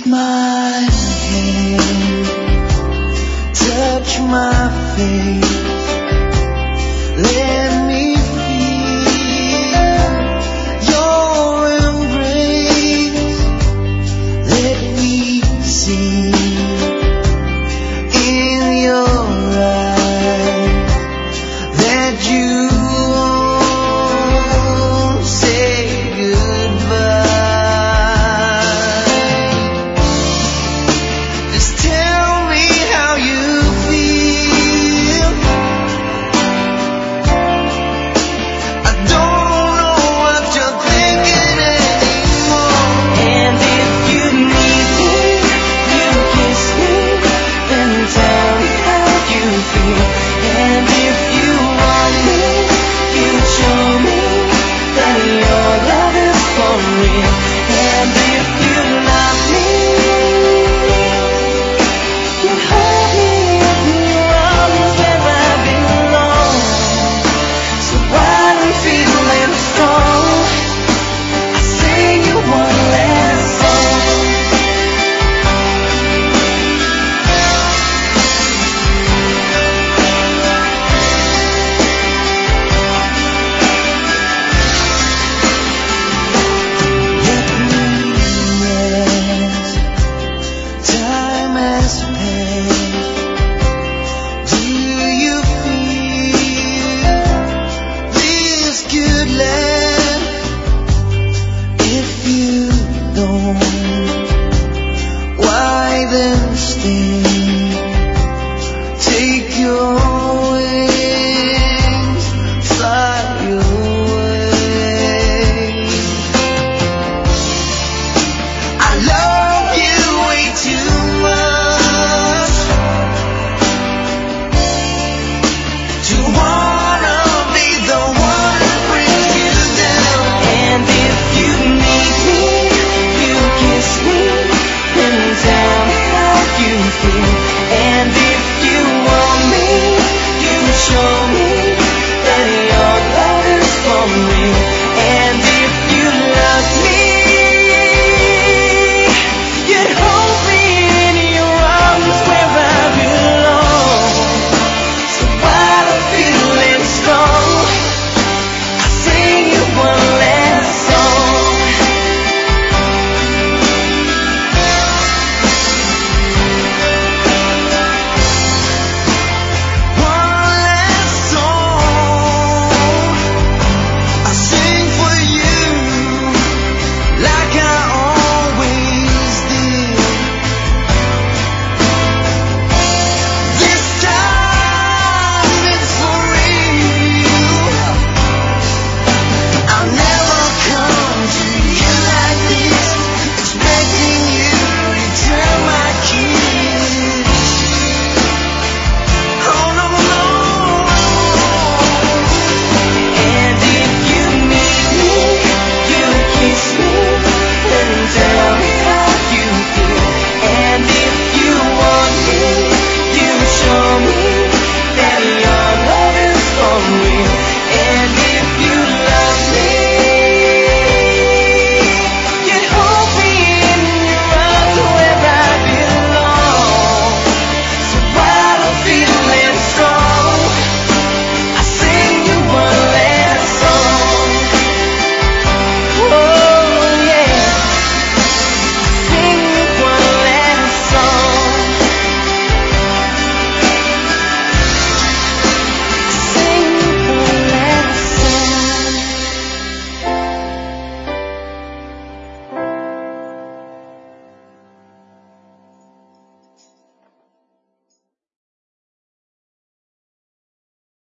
my hand, touch my face, let me feel your embrace, let me see in your eyes that you won't say goodbye. Just tell me how you feel. I don't know what you're thinking anymore. And if you need me, you kiss me, then tell me how you feel. And if you want me, you show me that your love is for real. And if you love me, you hold me in your arms where I belong. So while I'm feeling strong, I sing you one last song. Let me rest. Time has passed. Do you feel this could last? If you don't, why then stay? Take your wings, fly away. I love you way too much to wanna be the one to bring you down. And if you need me, you kiss me, then tell me how you feel. And